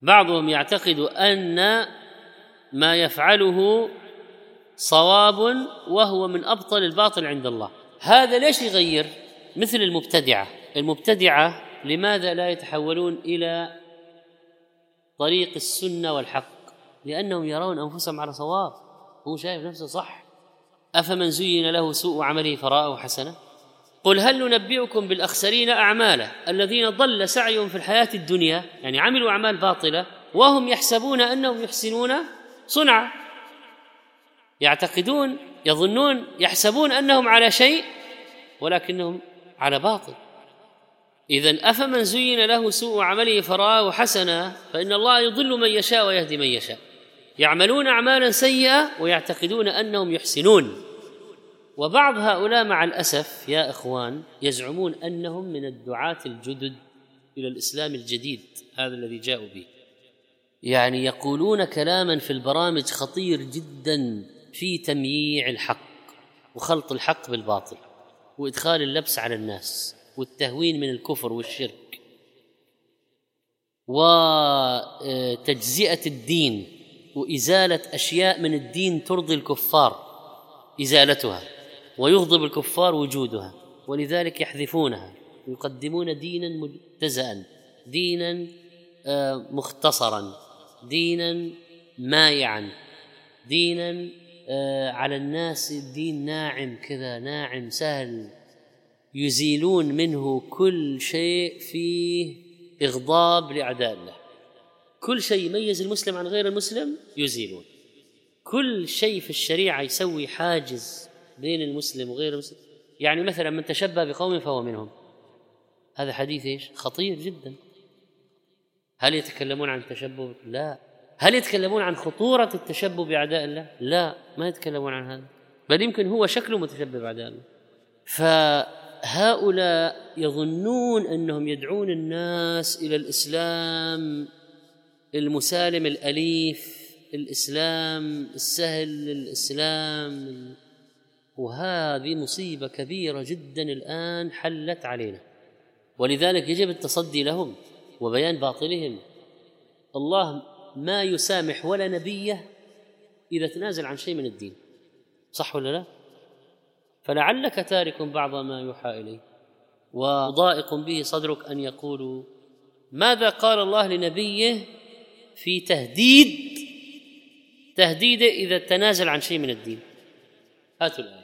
بعضهم يعتقد أن ما يفعله صواب وهو من أبطل الباطل عند الله. هذا ليش يغير؟ مثل المبتدعة لماذا لا يتحولون إلى طريق السنة والحق؟ لأنهم يرون أنفسهم على صواب، هو شايف نفسه صح. أفمن زين له سوء عمله فرآه حسنة؟ قل هل ننبئكم بالأخسرين أعمالا الذين ضل سعيهم في الحياة الدنيا، يعني عملوا أعمال باطلة وهم يحسبون أنهم يحسنون صنعا. يعتقدون، يظنون، يحسبون أنهم على شيء ولكنهم على باطل. إذن أفمن زين له سوء عمله فرآه حسنا فإن الله يضل من يشاء ويهدي من يشاء. يعملون أعمالا سيئة ويعتقدون أنهم يحسنون. وبعض هؤلاء مع الأسف يا إخوان يزعمون أنهم من الدعاة الجدد إلى الإسلام الجديد هذا الذي جاءوا به، يعني يقولون كلاما في البرامج خطير جدا في تمييع الحق وخلط الحق بالباطل وإدخال اللبس على الناس والتهوين من الكفر والشرك وتجزئة الدين وإزالة أشياء من الدين ترضي الكفار إزالتها ويغضب الكفار وجودها، ولذلك يحذفونها ويقدمون دينا مجتزأ، دينا مختصرا، دينا مايعا، دينا على الناس الدين ناعم كذا، ناعم سهل، يزيلون منه كل شيء فيه إغضاب لأعداء الله، كل شيء يميز المسلم عن غير المسلم يزيلون، كل شيء في الشريعة يسوي حاجز بين المسلم وغير المسلم. يعني مثلا من تشبه بقوم فهو منهم، هذا حديث ايش؟ خطير جدا. هل يتكلمون عن التشبه؟ لا. هل يتكلمون عن خطورة التشبه بأعداء الله؟ لا، ما يتكلمون عن هذا، بل يمكن هو شكله متشبه بأعداء الله. فهؤلاء يظنون أنهم يدعون الناس إلى الإسلام المسالم الأليف، الإسلام السهل، الإسلام، وهذه مصيبة كبيرة جدا الآن حلت علينا، ولذلك يجب التصدي لهم وبيان باطلهم. الله ما يسامح ولا نبيه إذا تنازل عن شيء من الدين، صح ولا لا؟ فلعلك تارك بعض ما يوحى إليه وضائق به صدرك أن يقولوا ماذا قال الله لنبيه في تهديده إذا تنازل عن شيء من الدين. هاتوا الآية.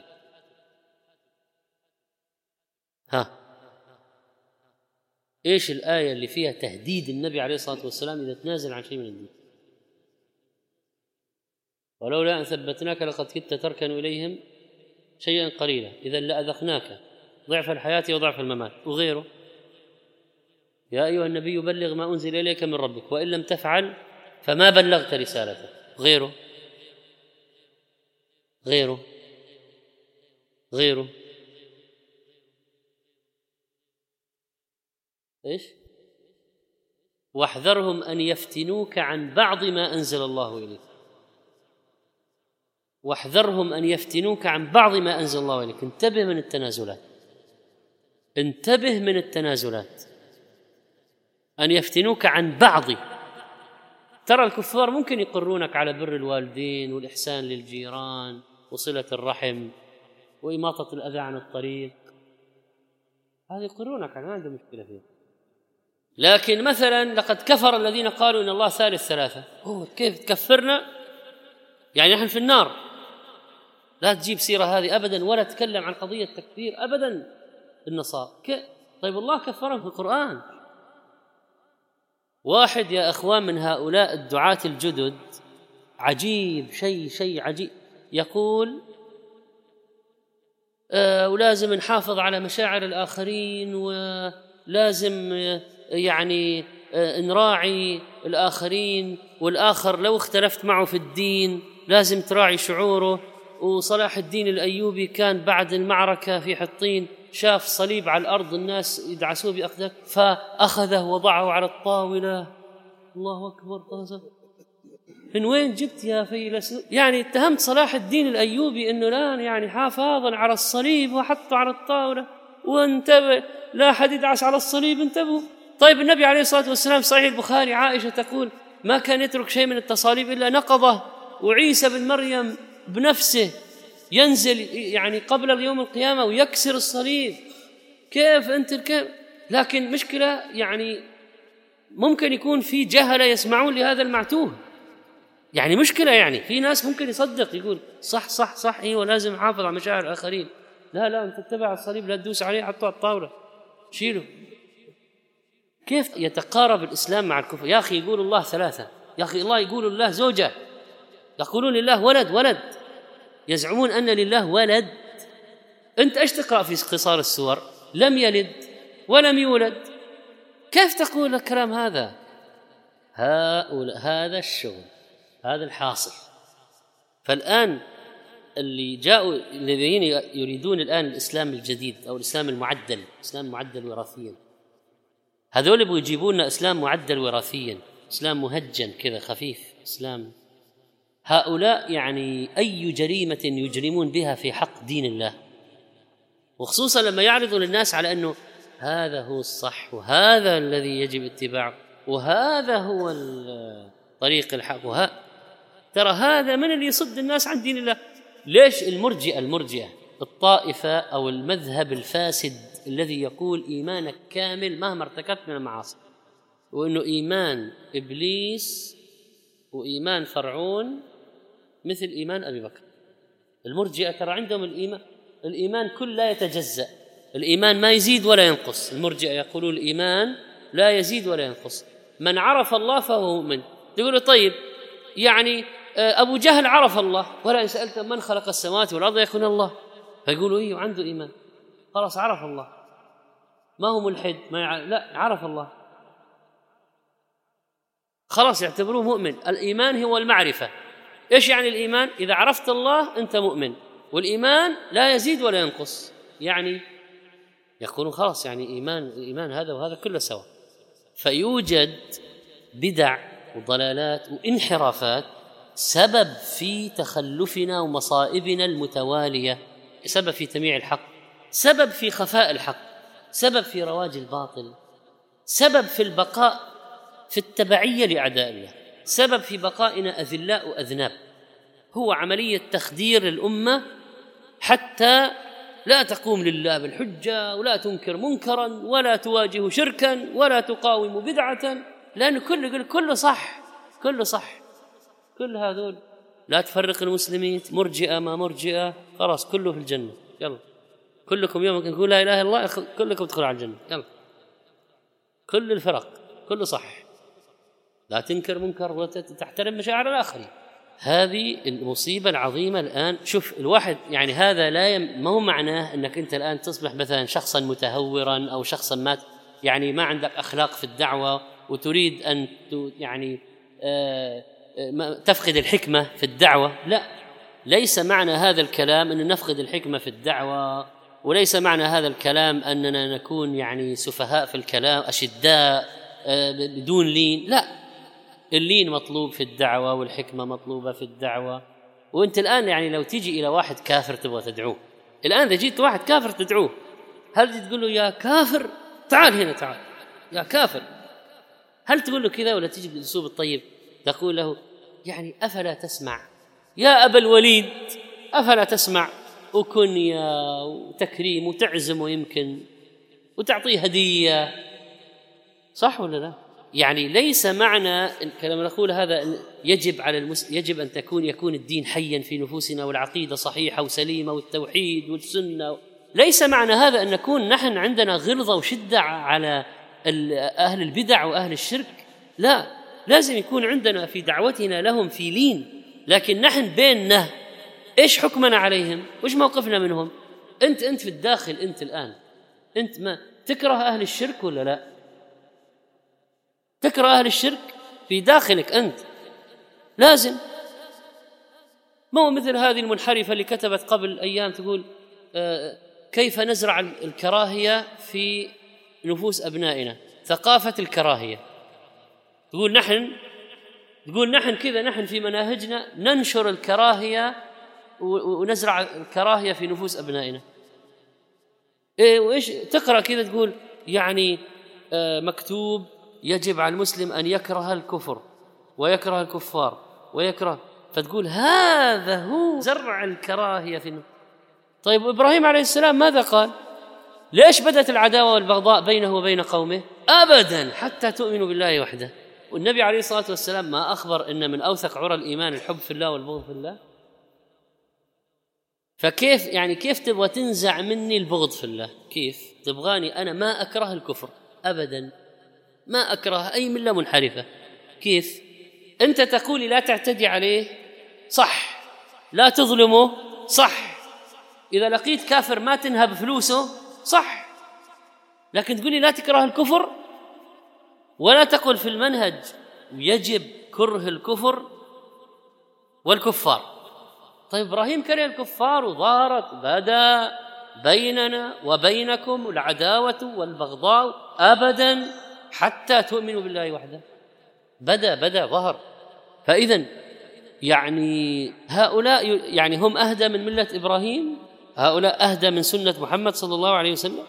إيش الآية اللي فيها تهديد النبي عليه الصلاة والسلام إذا تنازل عن شيء من الدين؟ ولولا أن ثبتناك لقد كدت تركن إليهم شيئا قليلا إذا لأذقناك ضعف الحياة وضعف الممات وغيره. يا أيها النبي بلغ ما أنزل إليك من ربك وإن لم تفعل فما بلغت رسالته، غيره إيش؟ واحذرهم أن يفتنوك عن بعض ما أنزل الله إليك، واحذرهم أن يفتنوك عن بعض ما أنزل الله إليك. انتبه من التنازلات، أن يفتنوك عن بعض. ترى الكفار ممكن يقرونك على بر الوالدين والإحسان للجيران وصلة الرحم وإماطة الأذى عن الطريق، هذا يقرونك، ما عنده مشكلة فيه. لكن مثلا لقد كفر الذين قالوا إن الله ثالث ثلاثة. كيف تكفرنا؟ يعني نحن في النار. لا تجيب سيرة هذه أبدا ولا تتكلم عن قضية تكفير أبدا النصارى. طيب الله كفرهم في القرآن. واحد يا أخوان من هؤلاء الدعاة الجدد عجيب، شيء عجيب، يقول ولازم نحافظ على مشاعر الآخرين، ولازم يعني نراعي الآخرين، والآخر لو اختلفت معه في الدين لازم تراعي شعوره. وصلاح الدين الأيوبي كان بعد المعركة في حطين شاف صليب على الأرض الناس يدعسوه بأقدام فأخذه وضعه على الطاولة. الله أكبر. من وين جبت يا فيلسوف؟ يعني اتهمت صلاح الدين الأيوبي أنه لا يعني حافظا على الصليب وحطه على الطاولة، وانتبه لا أحد يدعس على الصليب، انتبهوا. طيب النبي عليه الصلاة والسلام صحيح البخاري عائشة تقول ما كان يترك شيء من التصاليب إلا نقضه، وعيسى بن مريم بنفسه ينزل يعني قبل اليوم القيامة ويكسر الصليب. كيف أنت كيف؟ لكن مشكلة يعني ممكن يكون في جهلة يسمعون لهذا المعتوه، يعني مشكلة، يعني في ناس ممكن يصدق يقول صح صح صح ايوه لازم احافظ على مشاعر الآخرين. لا انت اتبع الصليب، لا تدوس عليه، حطه على الطاولة، شيله. كيف يتقارب الإسلام مع الكفر؟ يا أخي يقول الله ثلاثة، يا أخي الله يقول الله زوجة، يقولون لله ولد، يزعمون أن لله ولد. أنت إيش تقرأ في قصار السور؟ لم يلد ولم يولد. كيف تقول الكلام هذا؟ هذا الشغل، هذا الحاصل. فالآن اللي جاءوا الذين يريدون الآن الإسلام الجديد أو الإسلام المعدل، إسلام معدل وراثيا، هذول يبغوا يجيبون لنا إسلام معدل وراثيا، إسلام مهجن كذا خفيف إسلام. هؤلاء يعني أي جريمة يجرمون بها في حق دين الله، وخصوصا لما يعرضوا للناس على أنه هذا هو الصح وهذا الذي يجب اتباعه وهذا هو طريق الحق، ترى هذا من اللي يصد الناس عن دين الله. ليش المرجئة الطائفة أو المذهب الفاسد الذي يقول إيمانك كامل مهما ارتكبت من المعاصي، وأنه إيمان إبليس وإيمان فرعون مثل إيمان أبي بكر. المرجئة ترى عندهم الإيمان كل لا يتجزأ، الإيمان ما يزيد ولا ينقص. المرجئة يقولون الإيمان لا يزيد ولا ينقص، من عرف الله فهو مؤمن. تقول طيب يعني أبو جهل عرف الله، ولا إن سألت من خلق السماوات والأرض يكون الله، فيقولوا إيه عنده إيمان، خلاص عرف الله، ما هو ملحد لا عرف الله، خلاص يعتبروه مؤمن. الإيمان هو المعرفة. إيش يعني الإيمان؟ إذا عرفت الله أنت مؤمن، والإيمان لا يزيد ولا ينقص، يعني يقولون خلاص يعني إيمان هذا وهذا كله سوا. فيوجد بدع وضلالات وانحرافات سبب في تخلفنا ومصائبنا المتوالية، سبب في تمييع الحق، سبب في خفاء الحق، سبب في رواج الباطل، سبب في البقاء في التبعية لأعداء الله، سبب في بقائنا أذلاء وأذناب. هو عملية تخدير الأمة حتى لا تقوم لله بالحجة ولا تنكر منكرا ولا تواجه شركا ولا تقاوم بدعة، لأن كله صح، كل هذول. لا تفرق المسلمين، مرجئة ما مرجئة، خلاص كله في الجنة، يلا كلكم يوم نقول لا إله إلا الله كلكم تدخلوا على الجنة، يلا كل الفرق كله صح، لا تنكر منكر ولا تحترم مشاعر الآخرين. هذه المصيبة العظيمة الآن. شوف الواحد يعني هذا ما هو معناه أنك أنت الآن تصبح مثلا شخصا متهورا أو شخصا ما عندك أخلاق في الدعوة وتريد أن يعني تفقد الحكمة في الدعوة. لا، ليس معنى هذا الكلام أن نفقد الحكمة في الدعوة، وليس معنى هذا الكلام أننا نكون يعني سفهاء في الكلام أشداء بدون لين. لا، اللين مطلوب في الدعوة والحكمة مطلوبة في الدعوة. وانت الآن يعني لو تيجي إلى واحد كافر تبغى تدعوه، الآن إذا جيت واحد كافر تدعوه، هل تقول له يا كافر تعال هنا، تعال يا كافر؟ هل تقول له كذا ولا تيجي بالأسلوب الطيب تقول له يعني أفلا تسمع يا أبا الوليد، أفلا تسمع، وكنيا وتكريم وتعزمه يمكن وتعطيه هدية، صح ولا لا؟ يعني ليس معنى الكلام نقول هذا يجب على يجب أن يكون الدين حيا في نفوسنا والعقيدة صحيحة وسليمة والتوحيد والسنة. ليس معنى هذا أن نكون نحن عندنا غلظة وشدة على أهل البدع وأهل الشرك. لا، لازم يكون عندنا في دعوتنا لهم في لين، لكن نحن بيننا إيش حكمنا عليهم؟ وإيش موقفنا منهم؟ أنت في الداخل، أنت الآن أنت ما تكره أهل الشرك ولا لا؟ تكره أهل الشرك في داخلك أنت، لازم. ما هو مثل هذه المنحرفة اللي كتبت قبل أيام تقول كيف نزرع الكراهية في نفوس أبنائنا، ثقافة الكراهية. تقول نحن كذا، نحن في مناهجنا ننشر الكراهية ونزرع الكراهية في نفوس أبنائنا. وإيش تقرأ كذا تقول يعني مكتوب يجب على المسلم أن يكره الكفر، ويكره الكفار ويكره، فتقول هذا هو زرع الكراهية في النفس. طيب إبراهيم عليه السلام ماذا قال؟ ليش بدت العداوة والبغضاء بينه وبين قومه؟ أبدا حتى تؤمنوا بالله وحده. والنبي عليه الصلاة والسلام ما أخبر إن من أوثق عرى الإيمان الحب في الله والبغض في الله؟ فكيف يعني كيف تبغى تنزع مني البغض في الله؟ كيف تبغاني أنا ما أكره الكفر أبدا، ما أكره أي ملة منحرفة؟ كيف أنت تقولي لا تعتدي عليه؟ صح. لا تظلمه؟ صح. إذا لقيت كافر ما تنهب فلوسه؟ صح. لكن تقولي لا تكره الكفر ولا تقل في المنهج يجب كره الكفر والكفار. طيب إبراهيم كره الكفار وظهرت بدا بيننا وبينكم العداوة والبغضاء أبدا حتى تؤمنوا بالله وحده. بدا ظهر. فإذن يعني هؤلاء يعني هم أهدى من ملة إبراهيم؟ هؤلاء أهدى من سنة محمد صلى الله عليه وسلم؟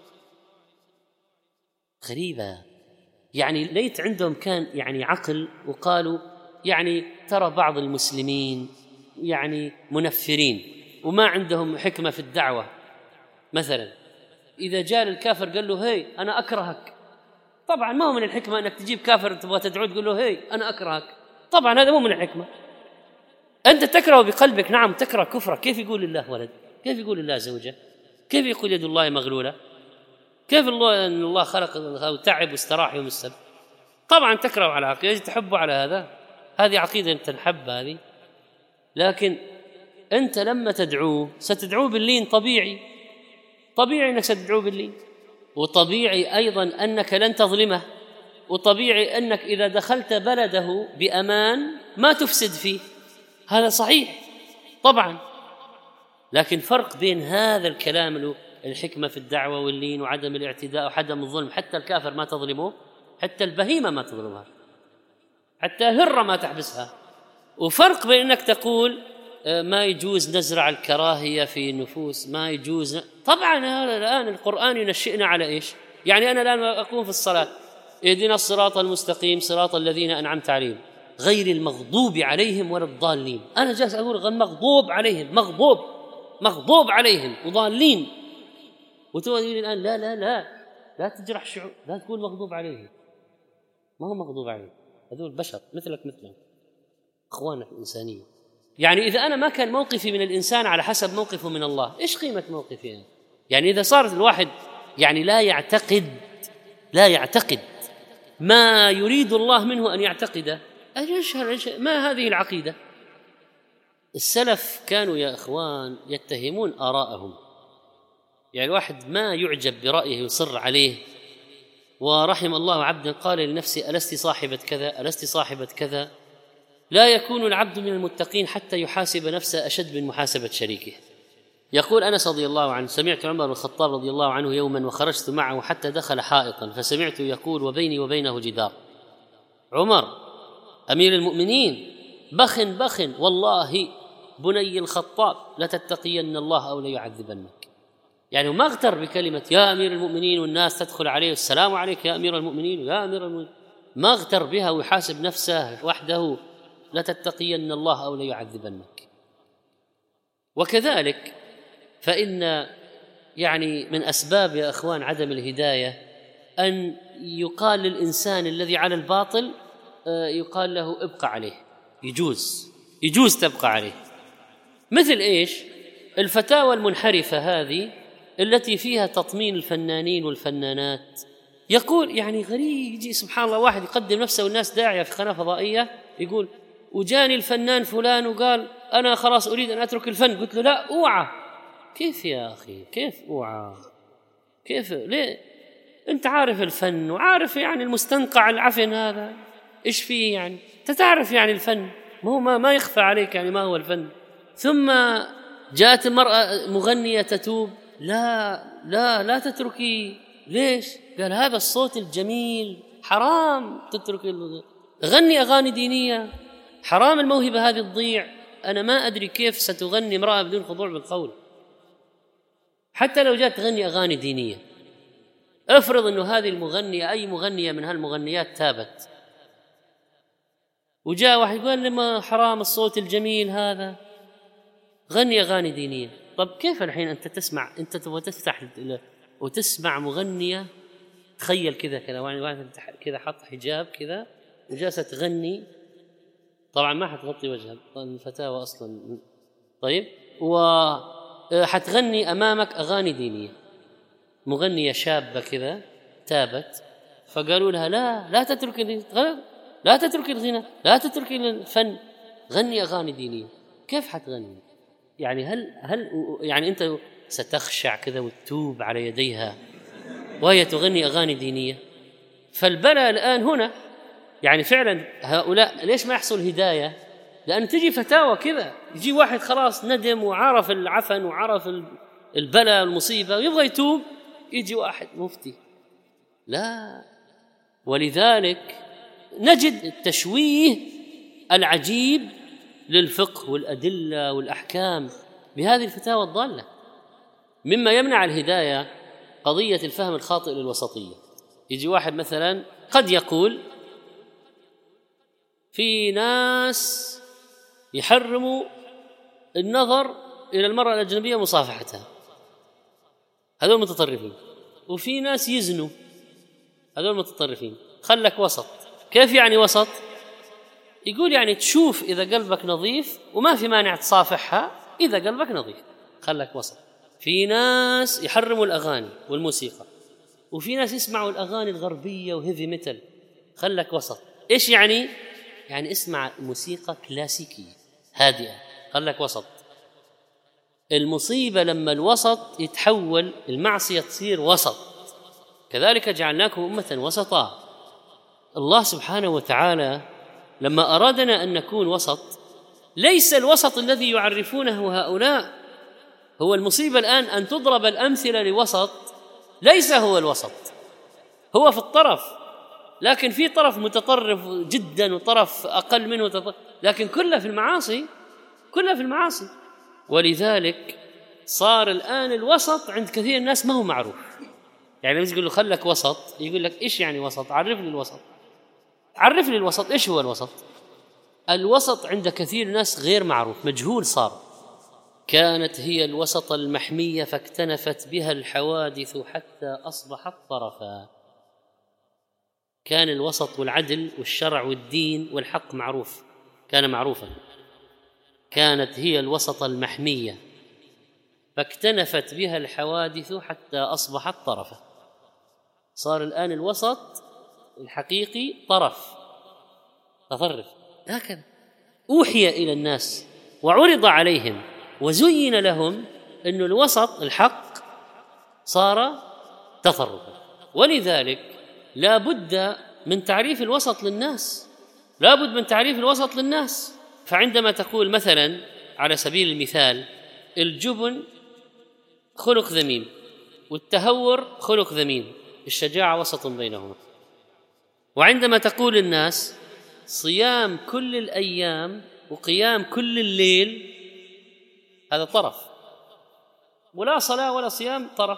غريبة. يعني ليت عندهم كان يعني عقل وقالوا يعني ترى بعض المسلمين يعني منفرين وما عندهم حكمة في الدعوة. مثلا إذا جاء الكافر قال له هي أنا أكرهك، طبعا ما هو من الحكمة أنك تجيب كافر تبغى تدعوه تقول له هي أنا أكرهك، طبعا هذا مو من الحكمة. أنت تكره بقلبك، نعم تكره كفره. كيف يقول الله ولد؟ كيف يقول الله زوجة؟ كيف يقول يد الله مغلولة؟ كيف الله أن الله خلق وتعب واستراح يوم السبت؟ طبعا تكره على عقيدة، تحبه على هذا، هذه عقيدة أنت نحب هذه. لكن أنت لما تدعوه ستدعوه باللين، طبيعي أنك ستدعوه باللين، وطبيعي أيضا أنك لن تظلمه، وطبيعي أنك إذا دخلت بلده بأمان ما تفسد فيه، هذا صحيح طبعا. لكن فرق بين هذا الكلام الحكمة في الدعوة واللين وعدم الاعتداء وعدم الظلم، حتى الكافر ما تظلمه، حتى البهيمة ما تظلمها، حتى الهرة ما تحبسها. وفرق بين أنك تقول ما يجوز نزرع الكراهية في النفوس، ما يجوز. طبعا الآن القرآن ينشئنا على إيش؟ يعني أنا الآن أقوم في الصلاة اهدنا الصراط المستقيم صراط الذين أنعمت عليهم غير المغضوب عليهم ولا الضالين. أنا جالس أقول مغضوب عليهم، مغضوب عليهم وضالين، وتقول الآن لا تجرح شعور، لا تقول مغضوب عليهم، ما هو مغضوب عليهم، هذول بشر مثلك مثلهم، أخواننا في الإنسانية. يعني إذا أنا ما كان موقفي من الإنسان على حسب موقفه من الله، إيش قيمة موقفي أنا؟ يعني إذا صار الواحد يعني لا يعتقد ما يريد الله منه أن يعتقده، ما هذه العقيدة؟ السلف كانوا يا إخوان يتهمون آراءهم، يعني الواحد ما يعجب برأيه يصر عليه. ورحم الله عبدا قال لنفسه ألست صاحبة كذا، ألست صاحبة كذا. لا يكون العبد من المتقين حتى يحاسب نفسه أشد من محاسبة شريكه. يقول أنس رضي الله عنه سمعت عمر بن الخطاب رضي الله عنه يوما وخرجت معه حتى دخل حائطا فسمعت يقول وبيني وبينه جدار. عمر أمير المؤمنين بخ والله بني الخطاب لتتقين الله أو ليعذبنك. يعني ما اغتر بكلمة يا أمير المؤمنين والناس تدخل عليه السلام عليك يا أمير المؤمنين يا أمير المؤمنين، ما اغتر بها ويحاسب نفسه وحده لتتقين الله أو ليعذبنك. وكذلك فإن يعني من أسباب يا أخوان عدم الهداية أن يقال للإنسان الذي على الباطل يقال له ابقى عليه، يجوز تبقى عليه. مثل إيش؟ الفتاوى المنحرفة هذه التي فيها تطمين الفنانين والفنانات. يقول يعني غريب، يجي سبحان الله واحد يقدم نفسه والناس داعية في قناة فضائية يقول وجاني الفنان فلان وقال أنا خلاص أريد أن أترك الفن. قلت له لا أوعى. كيف يا أخي؟ كيف أوعى؟ كيف؟ ليه؟ أنت عارف الفن وعارف يعني المستنقع العفن هذا إيش فيه، يعني أنت تعرف يعني الفن، ما يخفى عليك يعني ما هو الفن. ثم جاءت المرأة مغنية تتوب، لا تتركي. ليش؟ قال هذا الصوت الجميل حرام تترك، غني أغاني دينية، حرام الموهبة هذه تضيع. أنا ما أدري كيف ستغني امرأة بدون خضوع بالقول، حتى لو جاءت تغني أغاني دينية. افرض أنه هذه المغنية أي مغنية من هالمغنيات تابت، وجاء واحد يقول لي ما حرام الصوت الجميل هذا، غني أغاني دينية. طب كيف الحين أنت تسمع، أنت تبغى تفتح وتسمع مغنية، تخيل كذا واحد كذا حط حجاب كذا وجالسة تغني، طبعا ما حتغطي وجهها الفتاوى أصلا، طيب، وحتغني أمامك أغاني دينية، مغنية شابة كذا تابت، فقالوا لها لا تترك الغنى، لا تترك الفن، غني أغاني دينية. كيف حتغني؟ يعني هل يعني أنت ستخشع كذا وتتوب على يديها وهي تغني أغاني دينية؟ فالبلاء الآن هنا، يعني فعلا هؤلاء ليش ما يحصل هداية؟ لأن تجي فتاوى كذا، يجي واحد خلاص ندم وعرف العفن وعرف البلاء والمصيبة ويبغى يتوب، يجي واحد مفتي لا. ولذلك نجد التشويه العجيب للفقه والأدلة والأحكام بهذه الفتاوى الضالة. مما يمنع الهداية قضية الفهم الخاطئ للوسطية. يجي واحد مثلا قد يقول في ناس يحرموا النظر إلى المرأة الأجنبية مصافحتها، هذول متطرفين، وفي ناس يزنوا، هذول متطرفين، خلك وسط. كيف يعني وسط؟ يقول يعني تشوف إذا قلبك نظيف وما في مانع تصافحها إذا قلبك نظيف، خلك وسط. في ناس يحرموا الأغاني والموسيقى، وفي ناس يسمعوا الأغاني الغربية وهيفي ميتال، خلك وسط. إيش يعني؟ يعني اسمع موسيقى كلاسيكية هادئة، خلك وسط. المصيبة لما الوسط يتحول، المعصية تصير وسط. كذلك جعلناكم أمة وسطا. الله سبحانه وتعالى لما أرادنا أن نكون وسط، ليس الوسط الذي يعرفونه هؤلاء هو المصيبة الآن، أن تضرب الأمثلة لوسط ليس هو الوسط، هو في الطرف، لكن في طرف متطرف جدا وطرف أقل منه لكن كلها في المعاصي، كلها في المعاصي. ولذلك صار الآن الوسط عند كثير من الناس ما هو معروف. يعني لما يقول له خلك وسط، يقول لك إيش يعني وسط؟ عرف لي الوسط، عرف لي الوسط، إيش هو الوسط؟ الوسط عند كثير الناس غير معروف، مجهول صار. كانت هي الوسط المحمية فاكتنفت بها الحوادث حتى أصبحت طرفا. كان الوسط والعدل والشرع والدين والحق معروف، كان معروفا. كانت هي الوسط المحمية فاكتنفت بها الحوادث حتى أصبحت طرفا. صار الآن الوسط الحقيقي طرف، تطرف. هكذا أوحي إلى الناس وعرض عليهم وزين لهم أن الوسط الحق صار تطرفا. ولذلك لا بد من تعريف الوسط للناس، لا بد من تعريف الوسط للناس. فعندما تقول مثلا على سبيل المثال الجبن خلق ذميم والتهور خلق ذميم، الشجاعة وسط بينهما. وعندما تقول للناس صيام كل الأيام وقيام كل الليل، هذا طرف، ولا صلاة ولا صيام طرف.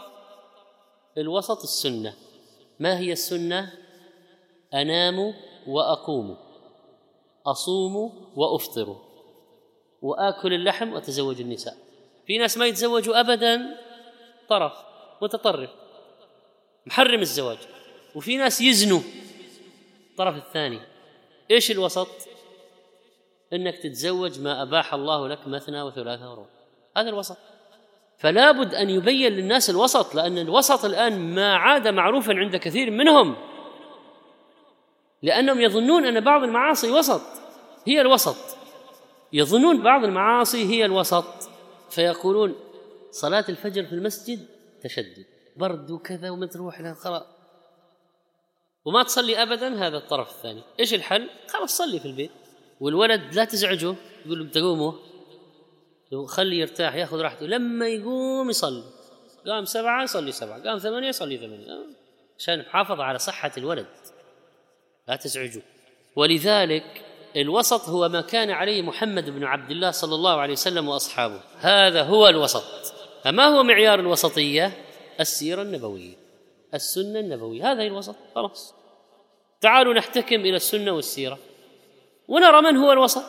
الوسط السنة. ما هي السنة؟ أنام وأقوم، أصوم وأفطر، وآكل اللحم وأتزوج النساء. في ناس ما يتزوجوا أبدا، طرف متطرف محرم الزواج. وفي ناس يزنوا، الطرف الثاني. إيش الوسط؟ إنك تتزوج ما أباح الله لك مثنى وثلاثة ورباع، هذا الوسط. فلا بد أن يبين للناس الوسط، لأن الوسط الآن ما عاد معروفا عند كثير منهم، لأنهم يظنون أن بعض المعاصي وسط، هي الوسط، يظنون بعض المعاصي هي الوسط، فيقولون صلاة الفجر في المسجد تشدد، برد وكذا وما تروح لها خلاص، وما تصلي أبدا، هذا الطرف الثاني. إيش الحل؟ خلاص صلي في البيت، والولد لا تزعجه، يقول له تقومه، خلي يرتاح ياخذ راحته، لما يقوم يصلي، قام 7 يصلي 7، قام 8 يصلي 8، عشان نحافظ على صحة الولد، لا تزعجه. ولذلك الوسط هو ما كان عليه محمد بن عبد الله صلى الله عليه وسلم وأصحابه، هذا هو الوسط. فما هو معيار الوسطية؟ السيرة النبوية، السنة النبوية، هذا هي الوسط. خلاص تعالوا نحتكم إلى السنة والسيرة ونرى من هو الوسط.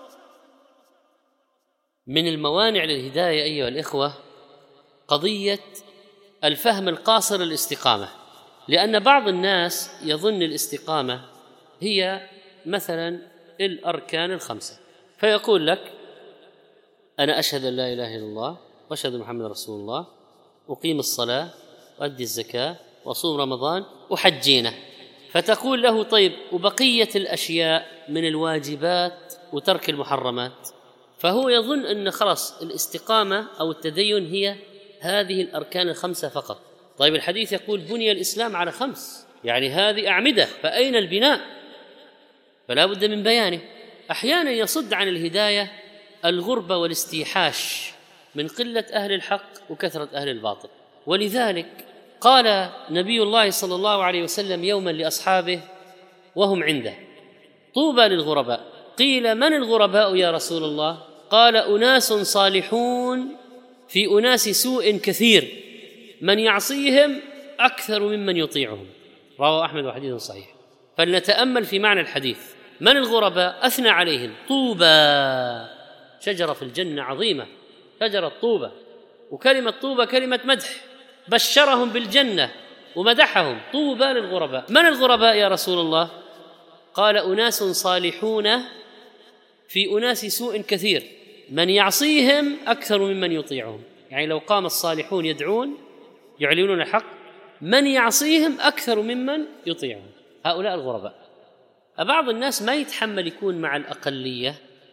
من الموانع للهداية أيها الإخوة قضية الفهم القاصر للاستقامة، لأن بعض الناس يظن الاستقامة هي مثلا الأركان الخمسة، فيقول لك أنا أشهد أن لا إله إلا الله وأشهد أن محمد رسول الله، أقيم الصلاة وأدي الزكاة وأصوم رمضان وحجينه، فتقول له طيب وبقية الأشياء من الواجبات وترك المحرمات؟ فهو يظن أن خلاص الاستقامة أو التدين هي هذه الأركان الخمسة فقط. طيب الحديث يقول بني الإسلام على 5، يعني هذه أعمدة، فأين البناء؟ فلا بد من بيانه. أحيانا يصد عن الهداية الغربة والاستيحاش من قلة أهل الحق وكثرة أهل الباطل. ولذلك قال نبي الله صلى الله عليه وسلم يوما لأصحابه وهم عنده: طوبى للغرباء. قيل من الغرباء يا رسول الله؟ قال أناس صالحون في أناس سوء كثير، من يعصيهم أكثر ممن يطيعهم. رواه أحمد وحديث صحيح. فلنتأمل في معنى الحديث. من الغرباء؟ أثنى عليهم: طوبى، شجرة في الجنة عظيمة، شجرة طوبى، وكلمة طوبى كلمة مدح، بشرهم بالجنة ومدحهم. طوبى للغرباء. من الغرباء يا رسول الله؟ قال أناس صالحون في أناس سوء كثير، من يعصيهم أكثر ممن يطيعهم. يعني لو قام الصالحون يدعون يعلنون الحق، من يعصيهم أكثر ممن يطيعهم، هؤلاء الغرباء. بعض الناس ما يتحمل يكون مع الأقلية،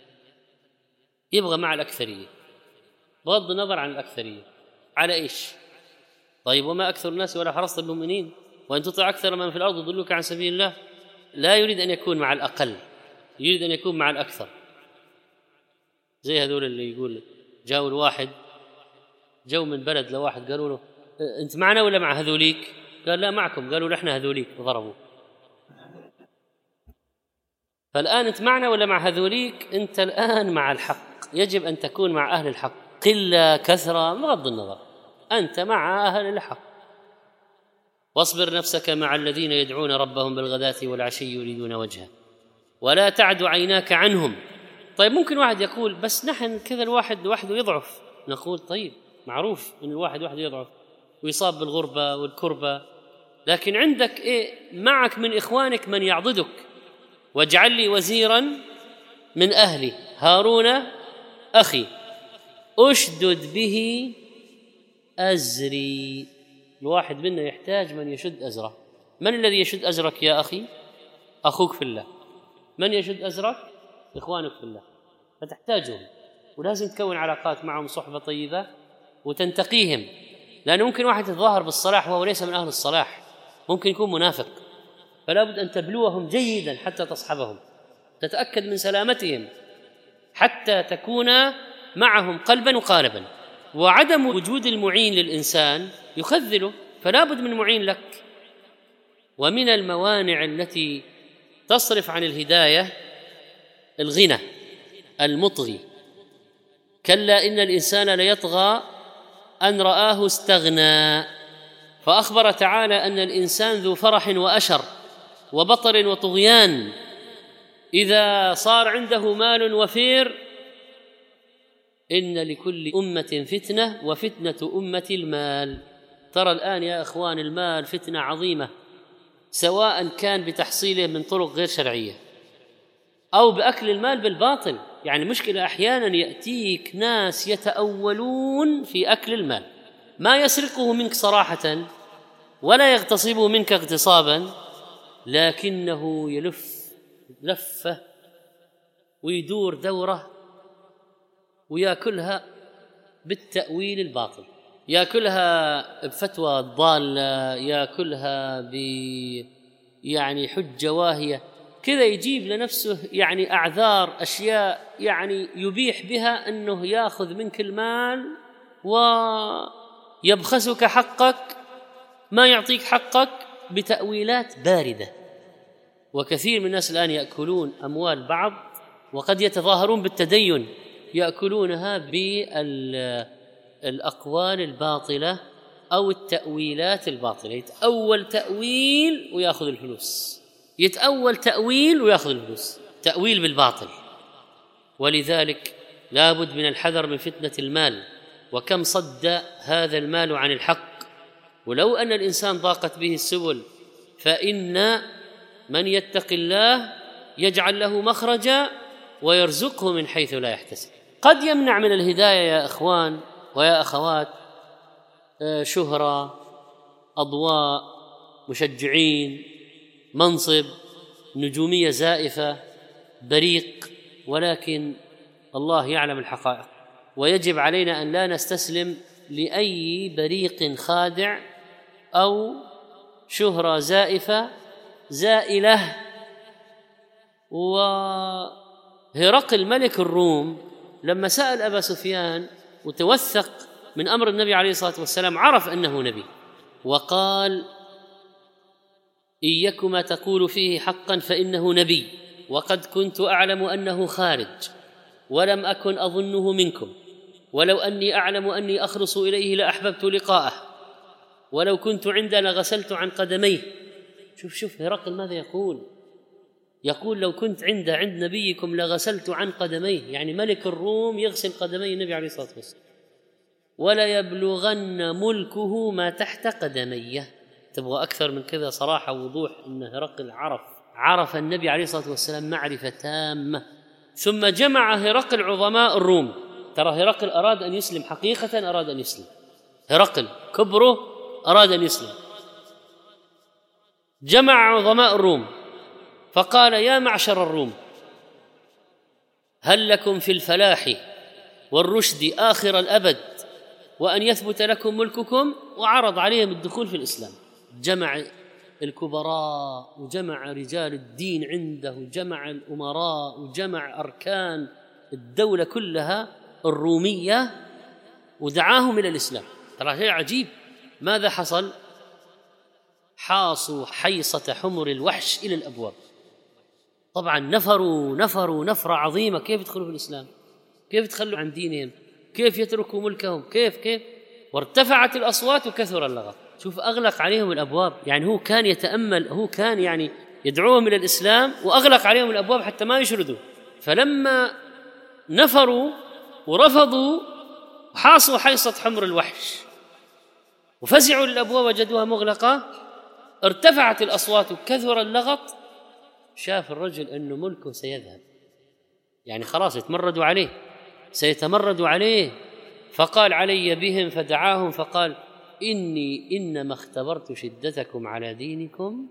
يبغى مع الأكثرية، بغض النظر عن الأكثرية على إيش؟ طيب وما أكثر الناس ولا حرصت المؤمنين وأن تطع أكثر من في الأرض يضلوك عن سبيل الله. لا يريد أن يكون مع الأقل، يريد أن يكون مع الأكثر. زي هذول اللي يقول جاءوا الواحد، جو من بلد لواحد قالوا له أنت معنا ولا مع هذوليك؟ قال لا معكم. قالوا نحن هذوليك، وضربوا. فالآن أنت معنا ولا مع هذوليك؟ أنت الآن مع الحق، يجب أن تكون مع أهل الحق، قلة كثرة بغض النظر، أنت مع أهل الحق. واصبر نفسك مع الذين يدعون ربهم بالغداة والعشي يريدون وجهه ولا تعد عيناك عنهم. طيب ممكن واحد يقول بس نحن كذا الواحد لوحده يضعف. نقول طيب معروف أن الواحد وحده يضعف ويصاب بالغربة والكربة، لكن عندك إيه؟ معك من إخوانك من يعضدك. واجعل لي وزيرا من أهلي هارون أخي أشدد به أزري. الواحد منا يحتاج من يشد أزره. من الذي يشد أزرك يا أخي؟ أخوك في الله. من يشد أزرك؟ إخوانك في الله، فتحتاجهم، ولازم تكون علاقات معهم، صحبة طيبة، وتنتقيهم. لأنه ممكن واحد يتظاهر بالصلاح وهو ليس من أهل الصلاح، ممكن يكون منافق، فلا بد أن تبلوهم جيدا حتى تصحبهم، تتأكد من سلامتهم حتى تكون معهم قلبا وقالبا. وعدم وجود المعين للإنسان يخذله، فلا بد من معين لك. ومن الموانع التي تصرف عن الهداية الغنى المطغي. كلا إن الإنسان ليطغى أن رآه استغنى. فأخبر تعالى أن الإنسان ذو فرح وأشر وبطر وطغيان. إذا صار عنده مال وفير إن لكل أمة فتنة وفتنة أمة المال. ترى الآن يا إخوان المال فتنة عظيمة، سواء كان بتحصيله من طرق غير شرعية أو بأكل المال بالباطل. يعني مشكلة أحيانا يأتيك ناس يتأولون في أكل المال، ما يسرقه منك صراحة ولا يغتصبه منك اغتصابا، لكنه يلف لفة ويدور دورة ويأكلها بالتأويل الباطل، يأكلها بفتوى ضالة، يأكلها يعني حجة واهية كذا، يجيب لنفسه يعني أعذار، أشياء يعني يبيح بها أنه يأخذ منك المال ويبخسك حقك، ما يعطيك حقك بتأويلات باردة. وكثير من الناس الآن يأكلون أموال بعض وقد يتظاهرون بالتدين، يأكلونها بالأقوال الباطلة أو التأويلات الباطلة. يتأول تأويل ويأخذ الفلوس، يتأول تأويل ويأخذ الفلوس. تأويل بالباطل. ولذلك لا بد من الحذر من فتنة المال، وكم صد هذا المال عن الحق. ولو أن الإنسان ضاقت به السبل فإن من يتق الله يجعل له مخرجا ويرزقه من حيث لا يحتسب. قد يمنع من الهداية يا إخوان ويا أخوات شهرة، أضواء، مشجعين، منصب، نجومية زائفة، بريق، ولكن الله يعلم الحقائق، ويجب علينا أن لا نستسلم لأي بريق خادع أو شهرة زائفة زائلة. وهرقل ملك الروم لما سأل أبا سفيان وتوثق من أمر النبي عليه الصلاة والسلام عرف أنه نبي، وقال: إن يكما تقول فيه حقا فإنه نبي، وقد كنت أعلم أنه خارج ولم أكن أظنه منكم، ولو أني أعلم أني أخلص إليه لأحببت لقاءه، ولو كنت عنده لغسلت عن قدميه. شوف هرقل ماذا يقول لو كنت عند نبيكم لغسلت عن قدميه، يعني ملك الروم يغسل قدمي النبي عليه الصلاة والسلام. ولا يبلغن ملكه ما تحت قدميه. تبغى أكثر من كذا صراحة ووضوح أن هرقل عرف النبي عليه الصلاة والسلام معرفة تامة. ثم جمع هرقل عظماء الروم. ترى هرقل أراد أن يسلم، حقيقة أراد أن يسلم، هرقل كبره أراد أن يسلم. جمع عظماء الروم فقال: يا معشر الروم، هل لكم في الفلاح والرشد آخر الأبد وأن يثبت لكم ملككم؟ وعرض عليهم الدخول في الإسلام. جمع الكبراء وجمع رجال الدين عنده وجمع الأمراء وجمع أركان الدولة كلها الرومية ودعاهم إلى الإسلام. ترى شيء عجيب. ماذا حصل؟ حاصوا حيصة حمر الوحش إلى الأبواب. طبعا نفروا نفرة عظيمة. كيف يدخلوا في الإسلام؟ كيف يتخلوا عن دينهم؟ كيف يتركوا ملكهم؟ كيف وارتفعت الأصوات وكثر اللغط. شوف أغلق عليهم الأبواب، يعني هو كان يتأمل، هو كان يعني يدعوهم إلى الإسلام وأغلق عليهم الأبواب حتى ما يشردوا. فلما نفروا ورفضوا حاصوا حيصة حمر الوحش وفزعوا للأبواب وجدوها مغلقة، ارتفعت الأصوات وكثر اللغط. شاف الرجل أنه ملكه سيذهب، يعني خلاص سيتمردوا عليه. فقال: علي بهم. فدعاهم فقال: إنما اختبرت شدتكم على دينكم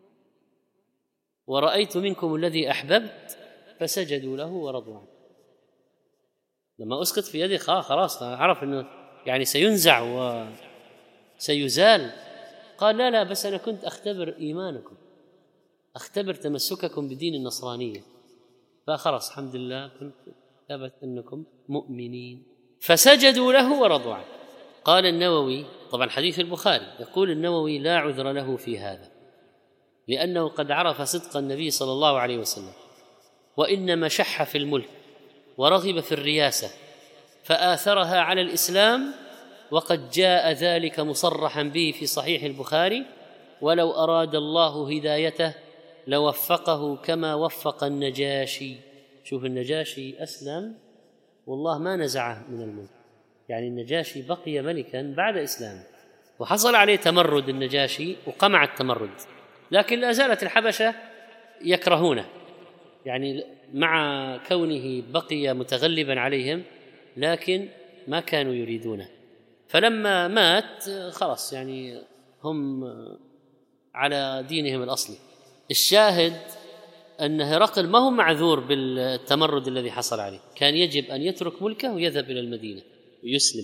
ورأيت منكم الذي أحببت، فسجدوا له ورضوا عنه. لما أسقط في يدي خلاص عرف أنه يعني سينزع وسيزال. قال: لا بس أنا كنت أختبر إيمانكم، أختبر تمسككم بدين النصرانية، فخلاص الحمد لله كنت ثبت أنكم مؤمنين. فسجدوا له ورضوا عنه. قال النووي، طبعا حديث البخاري، يقول النووي: لا عذر له في هذا، لأنه قد عرف صدق النبي صلى الله عليه وسلم، وإنما شح في الملك ورغب في الرياسة فآثرها على الإسلام، وقد جاء ذلك مصرحا به في صحيح البخاري: ولو أراد الله هدايته لوفقه كما وفق النجاشي. شوف النجاشي أسلم والله ما نزعه من الملك، يعني النجاشي بقي ملكا بعد إسلامه، وحصل عليه تمرد النجاشي وقمع التمرد، لكن لا زالت الحبشة يكرهونه، يعني مع كونه بقي متغلبا عليهم لكن ما كانوا يريدونه. فلما مات خلاص يعني هم على دينهم الأصلي. الشاهد أن هرقل ما هو معذور بالتمرد الذي حصل عليه، كان يجب أن يترك ملكه ويذهب إلى المدينة ويسلم.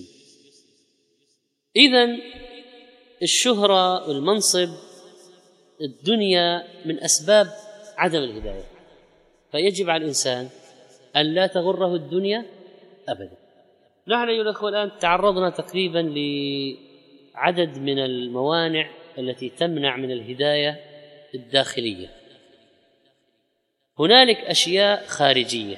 إذن الشهرة والمنصب الدنيا من أسباب عدم الهداية، فيجب على الإنسان أن لا تغره الدنيا أبدا. نحن أيها الأخوة الآن تعرضنا تقريبا لعدد من الموانع التي تمنع من الهداية الداخلية. هنالك أشياء خارجية،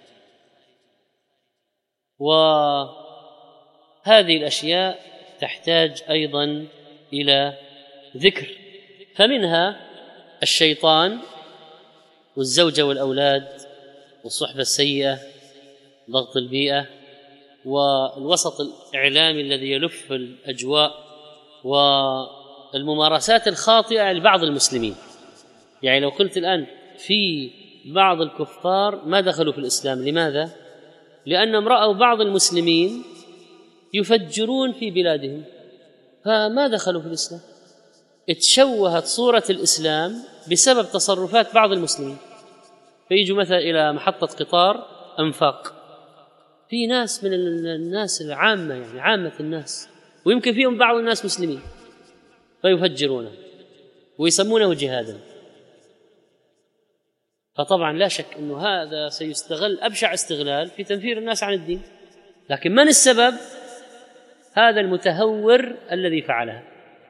وهذه الأشياء تحتاج أيضا إلى ذكر، فمنها الشيطان والزوجة والأولاد والصحبة السيئة، ضغط البيئة، والوسط الإعلامي الذي يلف الأجواء، والممارسات الخاطئة لبعض المسلمين. يعني لو قلت الآن في بعض الكفار ما دخلوا في الإسلام، لماذا؟ لأنهم رأوا بعض المسلمين يفجرون في بلادهم فما دخلوا في الإسلام. اتشوهت صورة الإسلام بسبب تصرفات بعض المسلمين. فيجوا مثلا إلى محطة قطار أنفاق، في ناس من الناس العامة، يعني عامة الناس، ويمكن فيهم بعض الناس مسلمين، فيفجرونه ويسمونه جهادا. فطبعا لا شك أنه هذا سيستغل أبشع استغلال في تنفير الناس عن الدين. لكن من السبب؟ هذا المتهور الذي فعلها.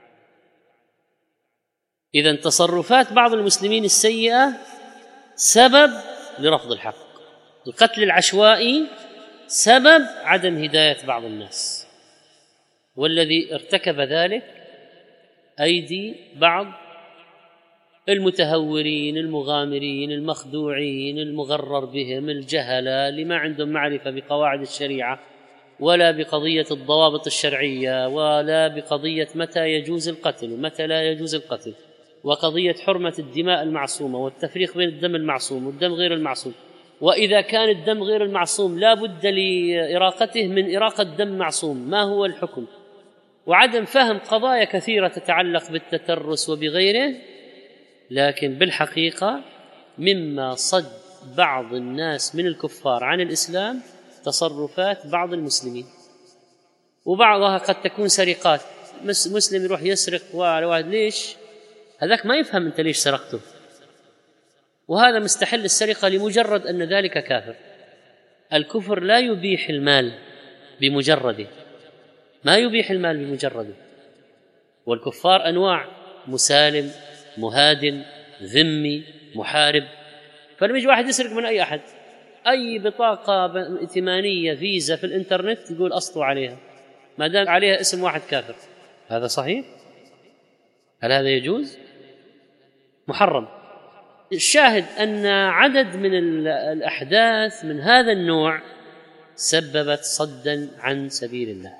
إذن تصرفات بعض المسلمين السيئة سبب لرفض الحق، القتل العشوائي سبب عدم هداية بعض الناس، والذي ارتكب ذلك أيدي بعض المتهورين المغامرين المخدوعين المغرر بهم الجهلة اللي ما عندهم معرفة بقواعد الشريعة ولا بقضية الضوابط الشرعية ولا بقضية متى يجوز القتل ومتى لا يجوز القتل، وقضية حرمة الدماء المعصومة والتفريق بين الدم المعصوم والدم غير المعصوم. وإذا كان الدم غير المعصوم لا بد لإراقته من إراقة دم معصوم، ما هو الحكم؟ وعدم فهم قضايا كثيرة تتعلق بالتترس وبغيره. لكن بالحقيقة مما صد بعض الناس من الكفار عن الإسلام تصرفات بعض المسلمين، وبعضها قد تكون سرقات. مسلم يروح يسرق واحد، ليش؟ هذاك ما يفهم أنت ليش سرقته، وهذا مستحل السرقة لمجرد أن ذلك كافر. الكفر لا يبيح المال بمجرده، ما يبيح المال بمجرده. والكفار أنواع: مسالم، مهادن، ذمي، محارب. فلما يجي واحد يسرق من أي أحد أي بطاقة ائتمانية فيزا في الإنترنت يقول أسطو عليها ما دام عليها اسم واحد كافر. هذا صحيح؟ هل هذا يجوز؟ محرم. الشاهد أن عدد من الأحداث من هذا النوع سببت صدا عن سبيل الله.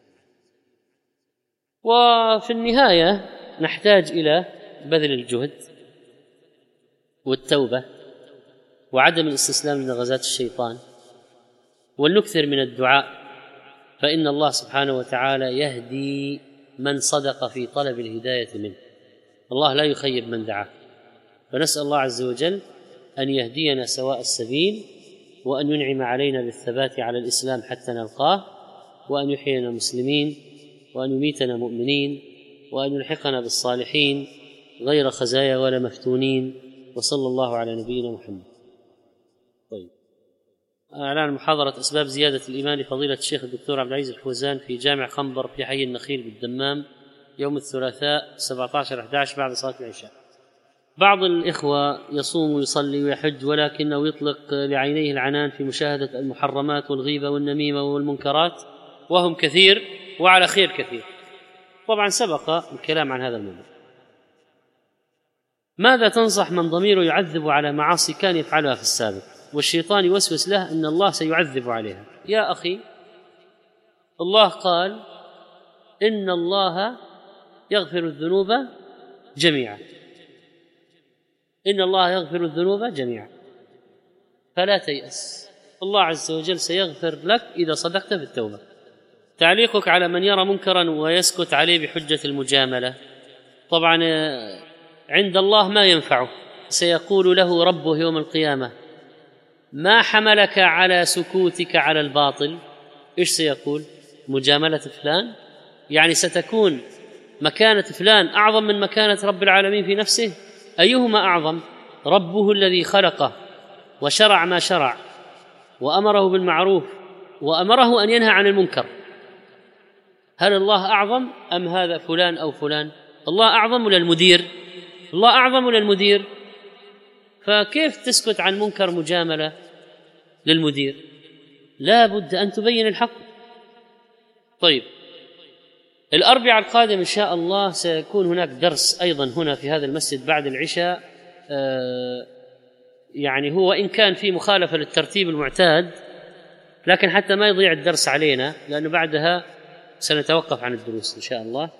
وفي النهاية نحتاج إلى بذل الجهد والتوبة وعدم الاستسلام لغزات الشيطان، ولنكثر من الدعاء، فإن الله سبحانه وتعالى يهدي من صدق في طلب الهداية منه. الله لا يخيب من دعاه، فنسأل الله عز وجل أن يهدينا سواء السبيل، وأن ينعم علينا بالثبات على الإسلام حتى نلقاه، وأن يحيينا مسلمين، وأن يميتنا مؤمنين، وأن يلحقنا بالصالحين غير خزايا ولا مفتونين. وصلى الله على نبينا محمد. طيب، إعلان محاضرة أسباب زيادة الإيمان لفضيلة الشيخ الدكتور عبد العزيز الحوزان في جامع خنبر في حي النخيل بالدمام يوم الثلاثاء 17/11 بعد صلاة العشاء. بعض الإخوة يصوم ويصلي ويحج ولكنه يطلق لعينيه العنان في مشاهدة المحرمات والغيبة والنميمة والمنكرات، وهم كثير وعلى خير كثير. طبعا سبق الكلام عن هذا الموضوع. ماذا تنصح من ضميره يعذب على معاصي كان يفعلها في السابق والشيطان يوسوس له أن الله سيعذب عليها؟ يا أخي، الله قال: إن الله يغفر الذنوب جميعا، إن الله يغفر الذنوب جميعا، فلا تيأس، الله عز وجل سيغفر لك إذا صدقت في التوبة. تعليقك على من يرى منكرا ويسكت عليه بحجة المجاملة، طبعا عند الله ما ينفعه، سيقول له ربه يوم القيامة: ما حملك على سكوتك على الباطل؟ إيش سيقول؟ مجاملة فلان؟ يعني ستكون مكانة فلان أعظم من مكانة رب العالمين في نفسه؟ أيهما أعظم؟ ربه الذي خلقه وشرع ما شرع وأمره بالمعروف وأمره أن ينهى عن المنكر، هل الله أعظم أم هذا فلان أو فلان؟ الله أعظم ولا المدير؟ الله أعظم ولا المدير؟ فكيف تسكت عن منكر مجاملة للمدير؟ لا بد أن تبين الحق. طيب، الأربعاء القادم إن شاء الله سيكون هناك درس أيضا هنا في هذا المسجد بعد العشاء يعني هو إن كان في مخالفة للترتيب المعتاد، لكن حتى ما يضيع الدرس علينا، لأنه بعدها سنتوقف عن الدروس إن شاء الله.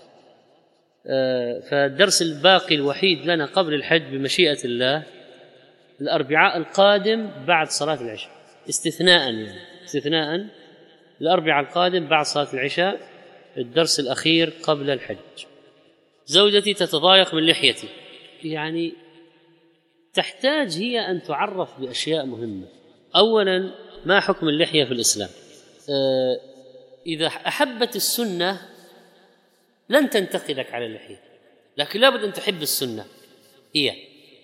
فالدرس الباقي الوحيد لنا قبل الحج بمشيئة الله الأربعاء القادم بعد صلاة العشاء، استثناء الأربعاء القادم بعد صلاة العشاء، الدرس الأخير قبل الحج. زوجتي تتضايق من لحيتي، يعني تحتاج هي أن تعرف بأشياء مهمة. أولا، ما حكم اللحية في الإسلام؟ إذا أحبت السنة لن تنتقدك على اللحية، لكن لابد أن تحب السنة هي.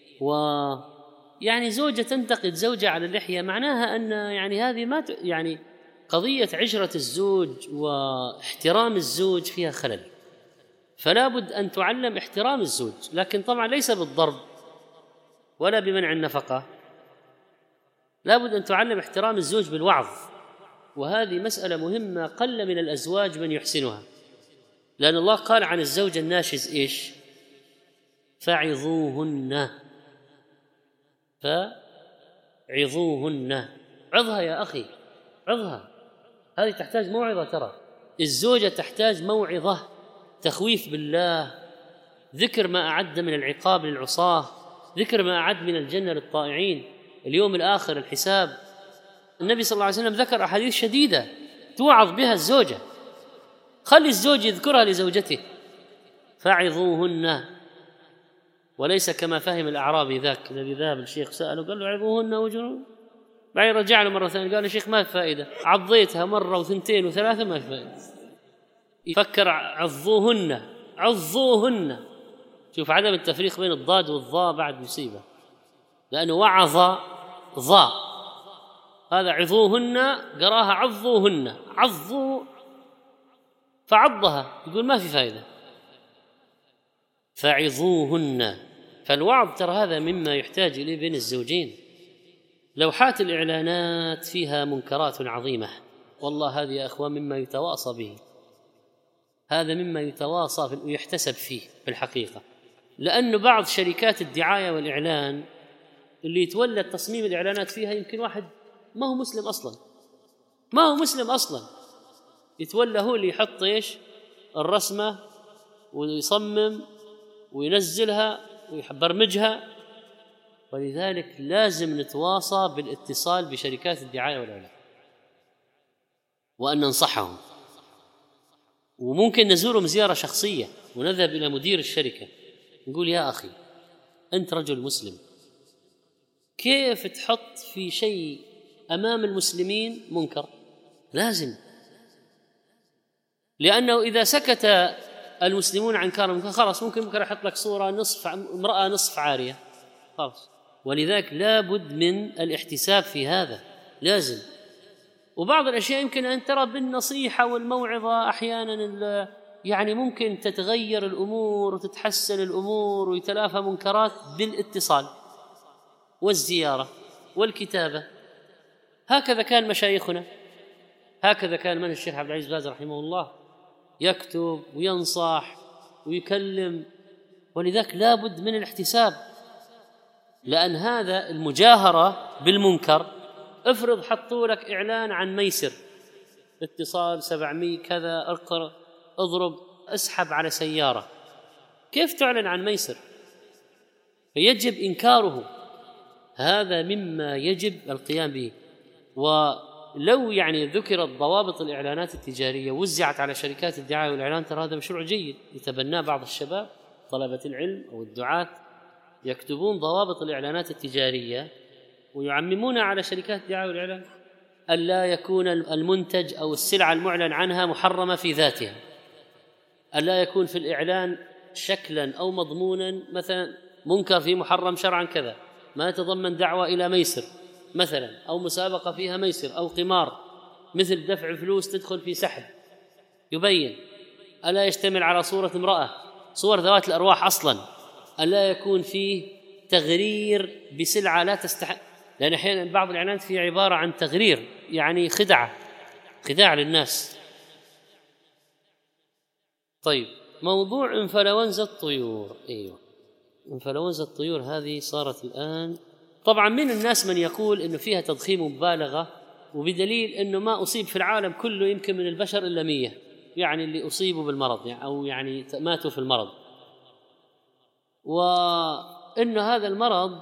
يعني زوجة تنتقد زوجة على اللحية معناها أن يعني هذه ما يعني قضية عشرة الزوج واحترام الزوج فيها خلل، فلا بد أن تعلم احترام الزوج، لكن طبعا ليس بالضرب ولا بمنع النفقة، لا بد أن تعلم احترام الزوج بالوعظ، وهذه مسألة مهمة قل من الأزواج من يحسنها، لأن الله قال عن الزوج الناشز إيش؟ فعظوهن. عظها يا أخي، عظها، هذه تحتاج موعظة. ترى الزوجة تحتاج موعظة، تخويف بالله، ذكر ما أعد من العقاب للعصاة، ذكر ما أعد من الجنة للطائعين، اليوم الآخر، الحساب. النبي صلى الله عليه وسلم ذكر أحاديث شديدة توعظ بها الزوجة، خلي الزوج يذكرها لزوجته، فعظوهن، وليس كما فهم الأعرابي ذاك الذي ذهب الشيخ سأله قال له عظوهن وجرون، بعدين رجع له مرة ثانية قال له شيخ ما في فائدة، عضيتها مرة وثنتين وثلاثة ما في فائدة. يفكر عظوهن. شوف عدم التفريق بين الضاد والضاء بعد مصيبة، لأنه وعظ ضاء، هذا عظوهن قراها عظوهن، عظوا فعضها، يقول ما في فائدة، فعظوهن. فالوعظ ترى هذا مما يحتاج إليه بين الزوجين. لوحات الإعلانات فيها منكرات عظيمة، والله هذه يا أخوان مما يتواصى به، هذا مما يتواصى ويحتسب فيه في الحقيقة، لأن بعض شركات الدعاية والإعلان اللي يتولى تصميم الإعلانات فيها يمكن واحد ما هو مسلم أصلا، يتولى هو اللي يحط إيش الرسمة ويصمم وينزلها ويبرمجها. ولذلك لازم نتواصى بالاتصال بشركات الدعاية والإعلان وأن ننصحهم، وممكن نزورهم زيارة شخصية ونذهب إلى مدير الشركة نقول يا أخي أنت رجل مسلم، كيف تحط في شيء أمام المسلمين منكر؟ لازم، لأنه إذا سكت المسلمون عن كرم خلاص ممكن يحط لك صورة نصف امرأة نصف عارية خلاص. ولذلك لا بد من الاحتساب في هذا، لازم. وبعض الأشياء يمكن أن ترى بالنصيحة والموعظة أحيانا يعني ممكن تتغير الأمور وتتحسن الأمور ويتلافى منكرات بالاتصال والزيارة والكتابة. هكذا كان مشايخنا، هكذا كان من الشيخ عبد العزيز باز رحمه الله، يكتب وينصح ويكلم. ولذلك لا بد من الاحتساب، لأن هذا المجاهرة بالمنكر، افرض حطوا لك إعلان عن ميسر، اتصال 700 كذا، اضرب اسحب على سيارة، كيف تعلن عن ميسر؟ فيجب إنكاره، هذا مما يجب القيام به. ولو يعني ذكرت ضوابط الإعلانات التجارية وزعت على شركات الدعاية والإعلان، ترى هذا مشروع جيد يتبناه بعض الشباب طلبة العلم أو الدعاة، يكتبون ضوابط الإعلانات التجارية ويعممونها على شركات الدعاية والإعلان، ألا يكون المنتج أو السلعة المعلن عنها محرمة في ذاتها، ألا يكون في الإعلان شكلا أو مضمونا مثلا منكر في محرم شرعا كذا، ما يتضمن دعوة إلى ميسر مثلا، أو مسابقة فيها ميسر أو قمار، مثل دفع فلوس تدخل في سحب، يبين. ألا يشتمل على صورة امرأة، صور ذوات الأرواح أصلا، ألا يكون فيه تغرير بسلعة لا تستحق، لأن أحيانا بعض الإعلانات فيه عبارة عن تغرير، يعني خداع للناس. طيب، موضوع انفلونزا الطيور، أيوة، انفلونزا الطيور هذه صارت الآن طبعا من الناس من يقول إنه فيها تضخيم مبالغة، وبدليل إنه ما أصيب في العالم كله يمكن من البشر إلا 100، يعني اللي أصيبوا بالمرض يعني أو يعني ماتوا في المرض، وإنه هذا المرض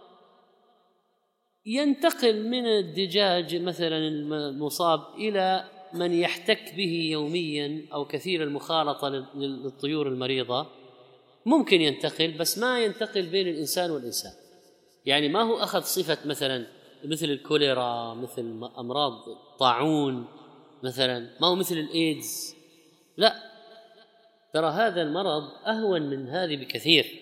ينتقل من الدجاج مثلا المصاب إلى من يحتك به يوميا أو كثير المخالطة للطيور المريضة، ممكن ينتقل، بس ما ينتقل بين الإنسان والإنسان. يعني ما هو أخذ صفة مثلا مثل الكوليرا، مثل أمراض طاعون مثلا، ما هو مثل الإيدز، لا، ترى هذا المرض أهون من هذه بكثير.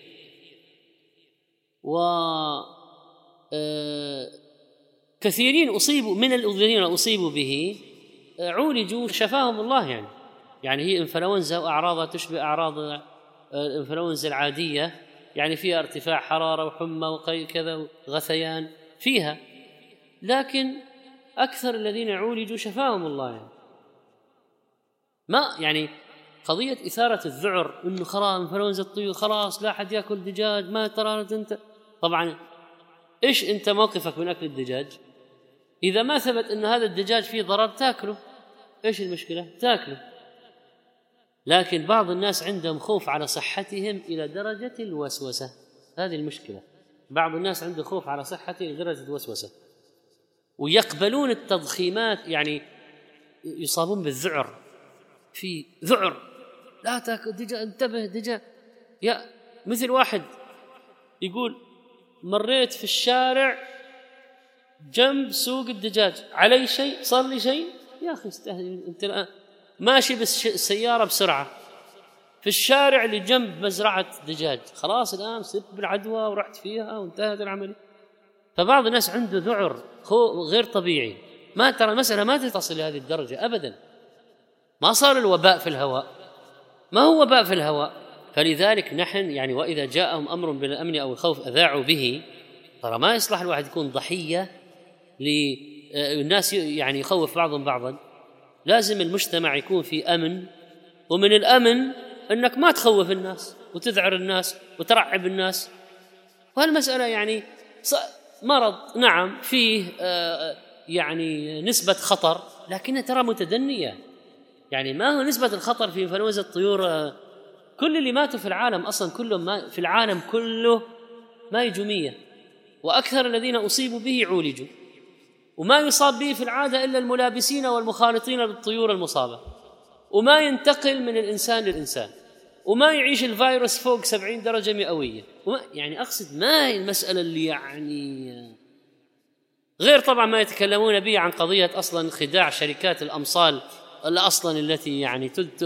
كثيرين أصيبوا من الذين أصيبوا به عولجوا شفاهم الله، يعني هي إنفلونزا وأعراضها تشبه أعراض الإنفلونزا العادية، يعني فيها ارتفاع حرارة وحمى وكذا وغثيان فيها، لكن أكثر الذين عولجوا شفاهم الله. ما يعني قضية إثارة الذعر إنه خلاص إنفلونزا الطيور خلاص لا أحد يأكل دجاج، ما ترى أنت طبعا إيش أنت موقفك من أكل الدجاج؟ إذا ما ثبت إن هذا الدجاج فيه ضرر تأكله، إيش المشكلة؟ تأكله. لكن بعض الناس عندهم خوف على صحتهم إلى درجة الوسوسة، هذه المشكلة. بعض الناس عنده خوف على صحته إلى درجة الوسوسة، ويقبلون التضخيمات، يعني يصابون بالذعر، في ذعر لا تأكل دجاج، انتبه دجاج. يا مثل واحد يقول مريت في الشارع جنب سوق الدجاج، علي شيء، صار لي شيء، يا أخي استهدي، أنت الآن ماشي بالسيارة بسرعة في الشارع اللي جنب مزرعة دجاج، خلاص الآن صرت بالعدوى ورحت فيها وانتهت العملية. فبعض الناس عنده ذعر غير طبيعي، ما ترى المسألة ما تصل لهذه الدرجة أبدا، ما صار الوباء في الهواء، ما هو وباء في الهواء. فلذلك نحن يعني وإذا جاءهم أمر بالأمن أو الخوف أذاعوا به، ترى ما يصلح الواحد يكون ضحية للناس يعني يخوف بعضهم بعضا. لازم المجتمع يكون في أمن، ومن الأمن أنك ما تخوف الناس وتذعر الناس وترعب الناس. وهالمسألة يعني مرض نعم فيه يعني نسبة خطر، لكنها ترى متدنية. يعني ما هو نسبة الخطر في إنفلونزا الطيور؟ كل اللي ماتوا في العالم أصلا كلهم ما في العالم كله ما يجوا 100، وأكثر الذين أصيبوا به عولجوا، وما يصاب به في العادة إلا الملابسين والمخالطين بالطيور المصابة، وما ينتقل من الإنسان للإنسان، وما يعيش الفيروس فوق 70 درجة مئوية، يعني أقصد ما هي المسألة اللي يعني غير طبعا ما يتكلمون به عن قضية أصلا خداع شركات الأمصال أصلا التي يعني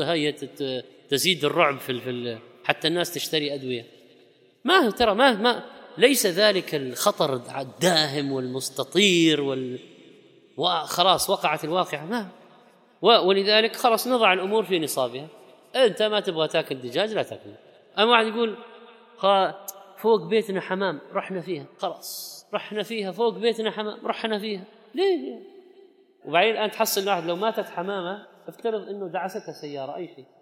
تزيد الرعب في حتى الناس تشتري أدوية. ما هو ترى ما ليس ذلك الخطر الداهم والمستطير وخلاص وقعت الواقعة، ما ولذلك خلاص نضع الأمور في نصابها. أنت ما تبغى تأكل دجاج لا تأكل. أما واحد يقول فوق بيتنا حمام رحنا فيها، خلاص رحنا فيها، فوق بيتنا حمام رحنا فيها، ليه؟ وبعدين الآن تحصل واحد لو ماتت حمامة افترض إنه دعستها سيارة أي شيء،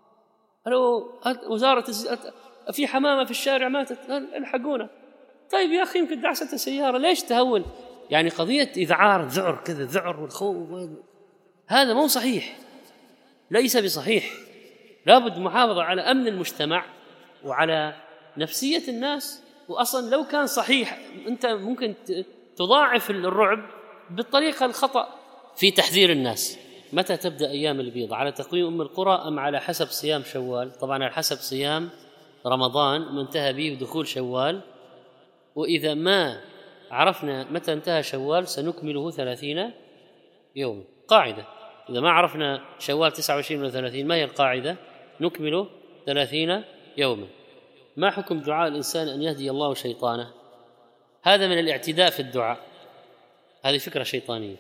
لو وزارة في حمامة في الشارع ماتت الحقونا، طيب يا أخي يمكن دعستها سيارة، ليش تهون؟ يعني قضية إذعار ذعر كذا، ذعر والخوف هذا مو صحيح، ليس بصحيح. لابد محافظة على أمن المجتمع وعلى نفسية الناس. وأصلا لو كان صحيح أنت ممكن تضاعف الرعب بالطريقة الخطأ في تحذير الناس. متى تبدأ أيام البيض؟ على تقويم أم القرى أم على حسب صيام شوال؟ طبعا على حسب صيام رمضان منتهى به بدخول شوال، وإذا ما عرفنا متى انتهى شوال سنكمله 30 يوم، قاعدة. إذا ما عرفنا شوال 29 ولا 30 ما هي القاعدة؟ نكمله 30 يوما. ما حكم دعاء الإنسان أن يهدي الله شيطانه؟ هذا من الاعتداء في الدعاء، هذه فكرة شيطانية،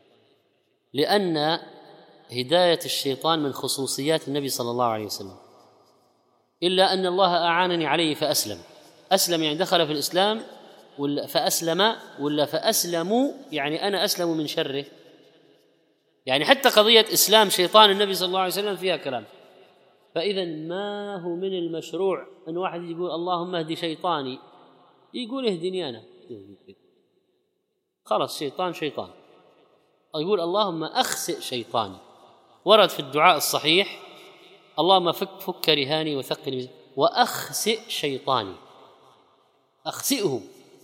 لأن هداية الشيطان من خصوصيات النبي صلى الله عليه وسلم، إلا أن الله أعانني عليه فأسلم يعني دخل في الإسلام، ولا فأسلم ولا فأسلموا يعني أنا أسلم من شره. يعني حتى قضية إسلام شيطان النبي صلى الله عليه وسلم فيها كلام. فإذا ما هو من المشروع أن واحد يقول اللهم اهدي شيطاني، يقول اهدني أنا، خلاص شيطان شيطان. يقول اللهم أخسئ شيطاني. ورد في الدعاء الصحيح اللهم فك رهاني وثقل وأخسئ شيطاني، أخسئه،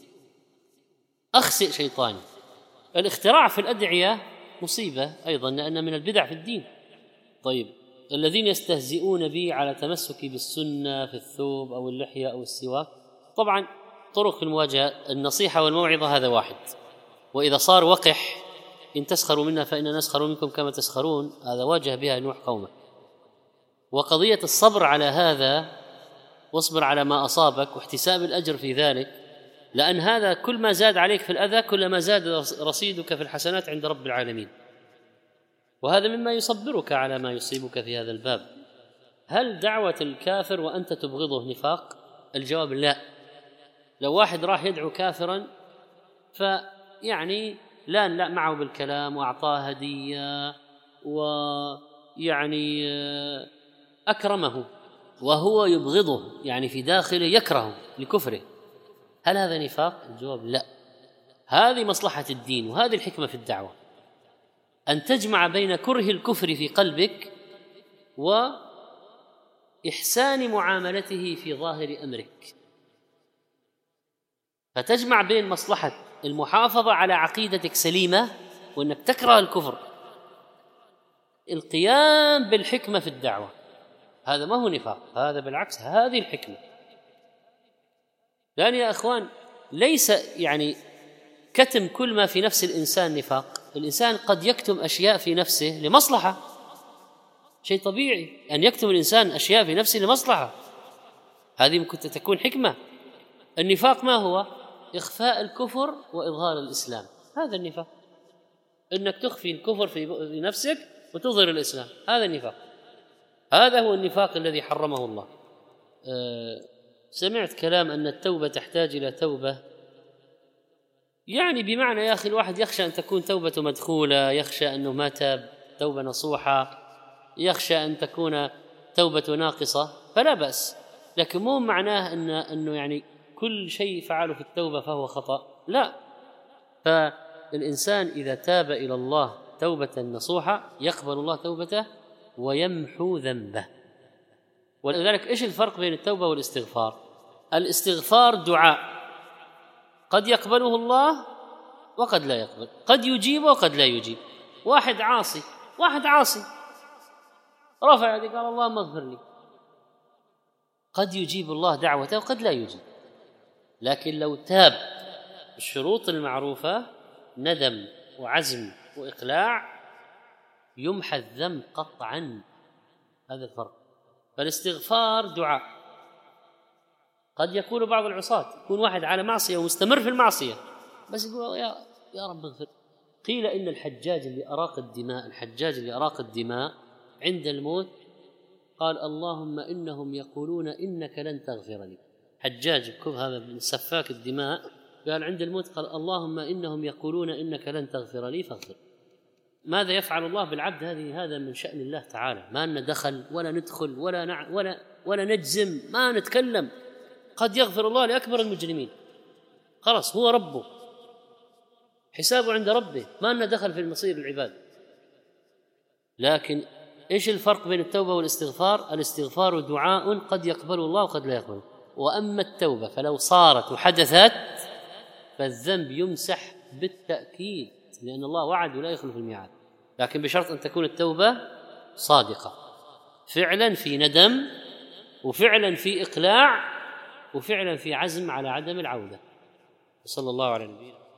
أخسئ شيطاني. الاختراع في الأدعية مصيبة أيضا، لأن من البدع في الدين. طيب الذين يستهزئون بي على تمسكي بالسنة في الثوب أو اللحية أو السواك، طبعا طرق المواجهة النصيحة والموعظة هذا واحد، وإذا صار وقح إن تسخروا منا فإننا نسخر منكم كما تسخرون، هذا واجه بها نوح قومه. وقضية الصبر على هذا، واصبر على ما أصابك واحتساب الأجر في ذلك، لأن هذا كل ما زاد عليك في الأذى كلما زاد رصيدك في الحسنات عند رب العالمين، وهذا مما يصبرك على ما يصيبك في هذا الباب. هل دعوة الكافر وأنت تبغضه نفاق؟ الجواب لا. لو واحد راح يدعو كافرا فيعني لا معه بالكلام وأعطاه هدية ويعني أكرمه وهو يبغضه، يعني في داخله يكره لكفره، هل هذا نفاق؟ الجواب لا. هذه مصلحة الدين وهذه الحكمة في الدعوة، أن تجمع بين كره الكفر في قلبك وإحسان معاملته في ظاهر أمرك، فتجمع بين مصلحة المحافظة على عقيدتك سليمة وأنك تكره الكفر، القيام بالحكمة في الدعوة. هذا ما هو نفاق، هذا بالعكس هذه الحكمة. لأن يا أخوان ليس يعني كتم كل ما في نفس الإنسان نفاق، الإنسان قد يكتم أشياء في نفسه لمصلحة، شيء طبيعي أن يكتم الإنسان أشياء في نفسه لمصلحة، هذه ممكن تكون حكمة. النفاق ما هو؟ إخفاء الكفر وإظهار الإسلام، هذا النفاق، إنك تخفي الكفر في نفسك وتظهر الإسلام، هذا النفاق، هذا هو النفاق الذي حرمه الله. سمعت كلام أن التوبة تحتاج إلى توبة، يعني بمعنى يا أخي الواحد يخشى أن تكون توبة مدخولة، يخشى أنه ما تاب توبة نصوحة، يخشى أن تكون توبة ناقصة، فلا بأس، لكن مو معناه أنه يعني كل شيء فعله في التوبة فهو خطأ، لا. فالإنسان إذا تاب إلى الله توبة نصوحة يقبل الله توبته ويمحو ذنبه. ولذلك إيش الفرق بين التوبة والاستغفار؟ الاستغفار دعاء قد يقبله الله وقد لا يقبل، قد يجيب وقد لا يجيب. واحد عاصي رفع يديه قال اللهم اغفر لي، قد يجيب الله دعوته وقد لا يجيب. لكن لو تاب الشروط المعروفة، ندم وعزم وإقلاع، يمحى الذنب قطعا، هذا الفرق. فالاستغفار دعاء. قد يقول بعض العصاة، يكون واحد على معصية ومستمر في المعصية بس يقول يا رب اغفر. قيل إن الحجاج اللي أراق الدماء عند الموت قال اللهم إنهم يقولون إنك لن تغفر لي. حجاج هذا من سفاك الدماء قال عند الموت قال اللهم إنهم يقولون إنك لن تغفر لي فاغفر. ماذا يفعل الله بالعبد؟ هذا من شأن الله تعالى، ما لنا دخل ولا ندخل ولا نجزم، ما نتكلم. قد يغفر الله لأكبر المجرمين، خلاص هو ربه، حسابه عند ربه، ما لنا دخل في المصير العباد. لكن إيش الفرق بين التوبة والاستغفار؟ الاستغفار دعاء قد يقبله الله وقد لا يقبله، وأما التوبة فلو صارت وحدثت فالذنب يمسح بالتأكيد، لأن الله وعد ولا يخلف الميعاد، لكن بشرط أن تكون التوبة صادقة، فعلا في ندم وفعلا في إقلاع وفعلا في عزم على عدم العودة. صلى الله على نبينا.